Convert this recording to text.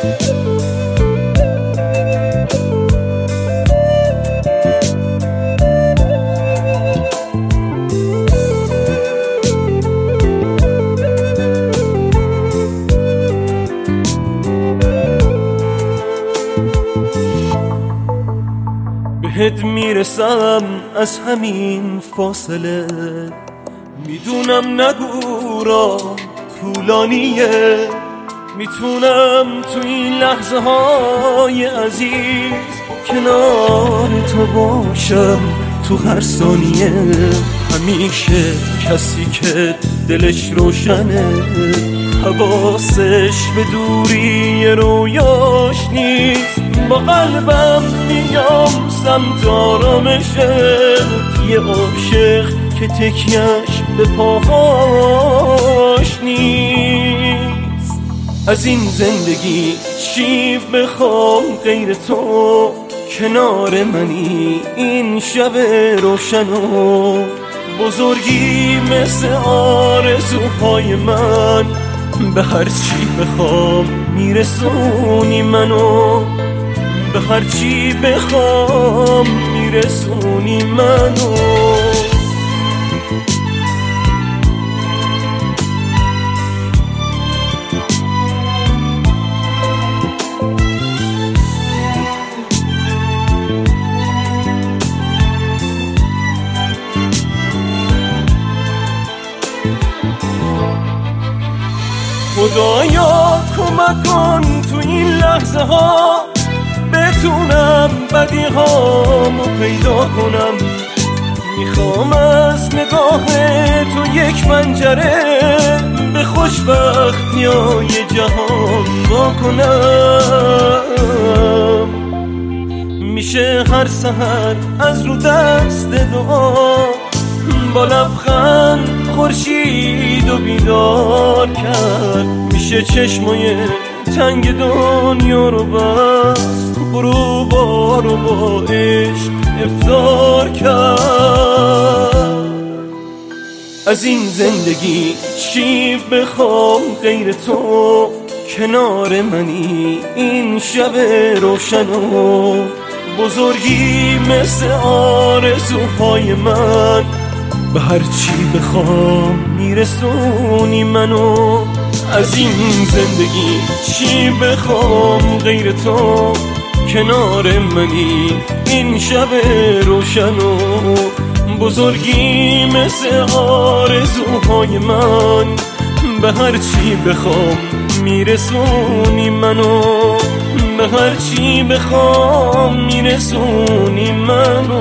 بهت میرسم از همین فاصله، میدونم نگو را طولانیه، میتونم تو این لحظه های عزیز کنار تو باشم تو هر ثانیه. همیشه کسی که دلش روشنه حواسش به دوری رویاش نیست، با قلبم میام سمت آرامشت، یه عاشق که تکیهش به پاهاش نیست. از این زندگی چی بخوام غیر تو، کنار منی این شب روشن و بزرگی مثل آرزوهای من، به هر چی بخوام میرسونی منو، به هر چی بخوام میرسونی منو. خدایا کمک کن تو این لحظه ها بتونم بدیهامو پیدا کنم، میخوام از نگاه تو یک پنجره به خوشبختیای جهان با کنم. میشه هر سحر از رو دست دعا با لبخند خورشید و بیدار کرد، میشه چشمای تنگ دنیا رو بست، غروبا رو با عشق افطار کرد. از این زندگی چی بخوام غیر تو، کنار منی این شب روشن و بزرگی مثل آرزوهای من، به هر چی بخوام میرسونی منو. از این زندگی چی بخوام غیر تو، کنار منی این شب روشن و بزرگی مثل آرزوهای من، به هر چی بخوام میرسونی منو، به هر چی بخوام میرسونی منو.